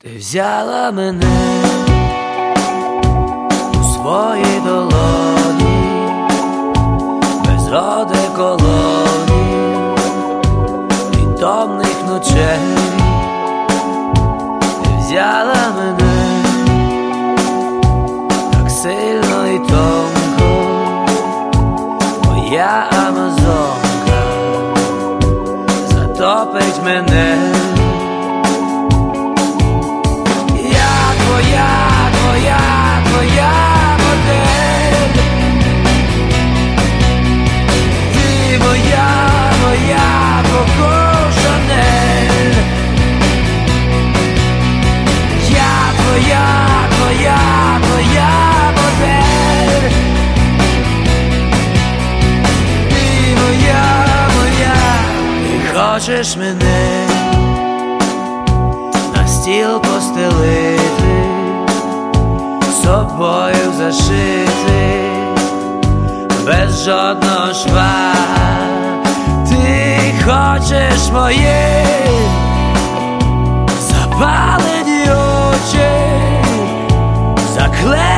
Ти взяла мене у свої долоні, без одеколоні і томних ночей. Ти взяла мене так сильно і тонко, моя амазонка затопить мене. Твоя модель, ти моя Коко Шанель. Я твоя модель, ти моя. Ти хочеш мене на стіл постелити, собою зашити, без жодного шва. Ти хочеш мої запалені очі, заклеєні